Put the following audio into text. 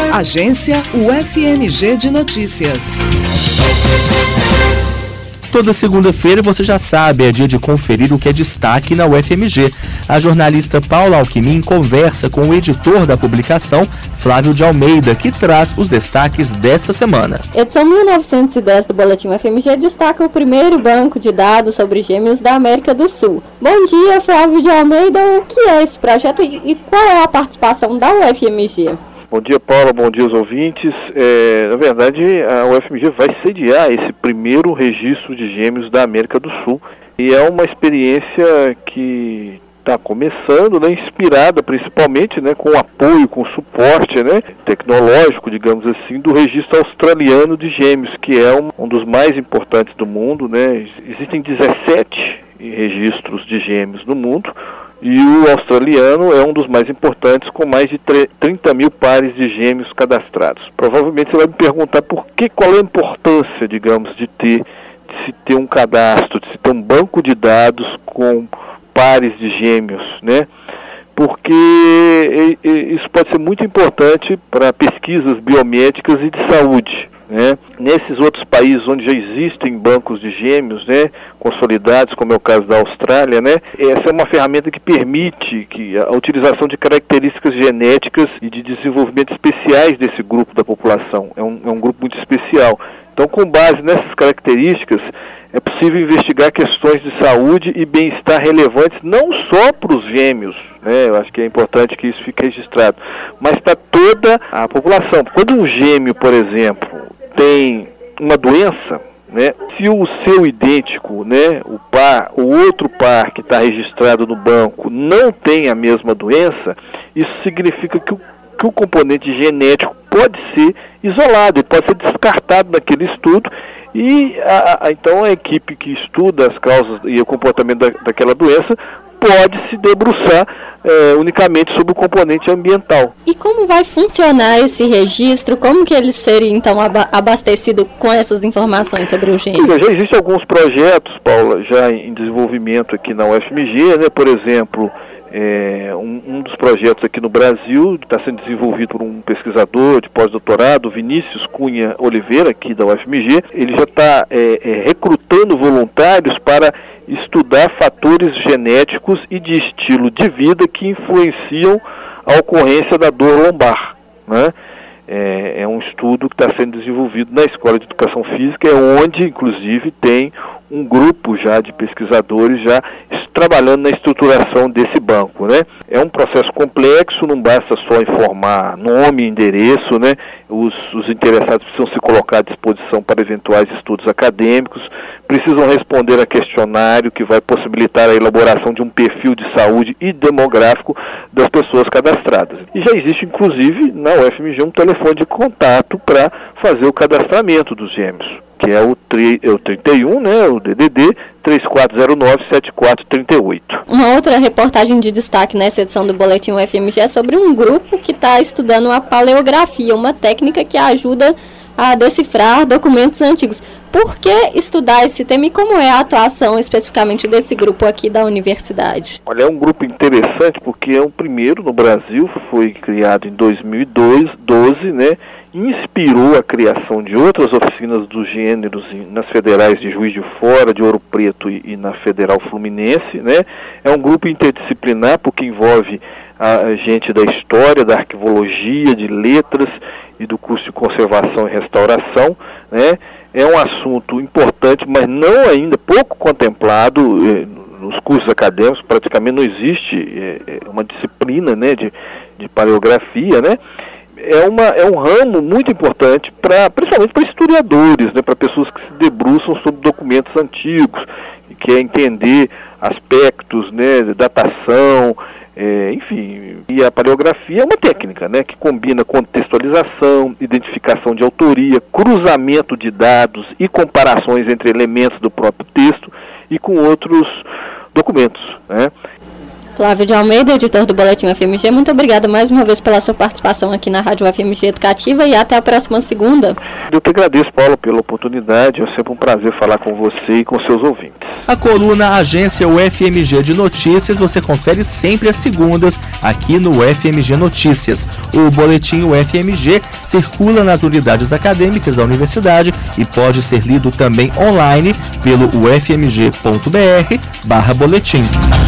Agência UFMG de Notícias. Toda segunda-feira, você já sabe, é dia de conferir o que é destaque na UFMG. A jornalista Paula Alckmin conversa com o editor da publicação, Flávio de Almeida, que traz os destaques desta semana. Edição 1910 do Boletim UFMG destaca o primeiro banco de dados sobre gêmeos da América do Sul. Bom dia, Flávio de Almeida. O que é esse projeto e qual é a participação da UFMG? Bom dia, Paula, bom dia aos ouvintes. Na verdade, a UFMG vai sediar esse primeiro registro de gêmeos da América do Sul. E é uma experiência que está começando, inspirada principalmente com o apoio, com o suporte tecnológico, digamos assim, do registro australiano de gêmeos, que é um dos mais importantes do mundo. Existem 17 registros de gêmeos no mundo. E o australiano é um dos mais importantes, com mais de 30 mil pares de gêmeos cadastrados. Provavelmente você vai me perguntar qual é a importância, digamos, de se ter um cadastro, de se ter um banco de dados com pares de gêmeos, Porque isso pode ser muito importante para pesquisas biomédicas e de saúde. Nesses outros países onde já existem bancos de gêmeos, consolidados, como é o caso da Austrália, essa é uma ferramenta que permite a utilização de características genéticas e de desenvolvimento especiais desse grupo da população. É um grupo muito especial. Então, com base nessas características, é possível investigar questões de saúde e bem-estar relevantes não só para os gêmeos, eu acho que é importante que isso fique registrado, mas para toda a população. Quando um gêmeo, por exemplo, tem uma doença, se o seu idêntico, o outro par que está registrado no banco não tem a mesma doença, isso significa que o componente genético pode ser isolado e pode ser descartado naquele estudo. E então a equipe que estuda as causas e o comportamento daquela doença pode se debruçar unicamente sobre o componente ambiental. E como vai funcionar esse registro? Como que ele seria, então, abastecido com essas informações sobre o gênero? Já existem alguns projetos, Paula, já em desenvolvimento aqui na UFMG, por exemplo, um dos projetos aqui no Brasil está sendo desenvolvido por um pesquisador de pós-doutorado, Vinícius Cunha Oliveira, aqui da UFMG. Ele já está recrutando voluntários para estudar fatores genéticos e de estilo de vida que influenciam a ocorrência da dor lombar. É um estudo que está sendo desenvolvido na Escola de Educação Física, onde, inclusive, tem um grupo já de pesquisadores já trabalhando na estruturação desse banco. É um processo complexo, não basta só informar nome e endereço, Os interessados precisam se colocar à disposição para eventuais estudos acadêmicos, precisam responder a questionário que vai possibilitar a elaboração de um perfil de saúde e demográfico das pessoas cadastradas. E já existe, inclusive, na UFMG um telefone de contato para fazer o cadastramento dos gêmeos, que é o 31, o DDD 3409-7438. Uma outra reportagem de destaque nessa edição do Boletim UFMG é sobre um grupo que está estudando a paleografia, uma técnica que ajuda a decifrar documentos antigos. Por que estudar esse tema e como é a atuação especificamente desse grupo aqui da universidade? Olha, é um grupo interessante porque é o primeiro no Brasil, foi criado em 2012, inspirou a criação de outras oficinas dos gêneros nas federais de Juiz de Fora, de Ouro Preto e na Federal Fluminense. É um grupo interdisciplinar porque envolve a gente da história, da arquivologia, de letras e do curso de conservação e restauração. É um assunto importante, mas não ainda pouco contemplado nos cursos acadêmicos. Praticamente não existe uma disciplina de paleografia, É um ramo muito importante, principalmente para historiadores, para pessoas que se debruçam sobre documentos antigos, e querem entender aspectos, datação, enfim. E a paleografia é uma técnica, que combina contextualização, identificação de autoria, cruzamento de dados e comparações entre elementos do próprio texto e com outros documentos, Flávio de Almeida, editor do Boletim UFMG, muito obrigada mais uma vez pela sua participação aqui na Rádio UFMG Educativa e até a próxima segunda. Eu que agradeço, Paulo, pela oportunidade. É sempre um prazer falar com você e com seus ouvintes. A coluna Agência UFMG de Notícias você confere sempre às segundas aqui no UFMG Notícias. O Boletim UFMG circula nas unidades acadêmicas da universidade e pode ser lido também online pelo ufmg.br/boletim.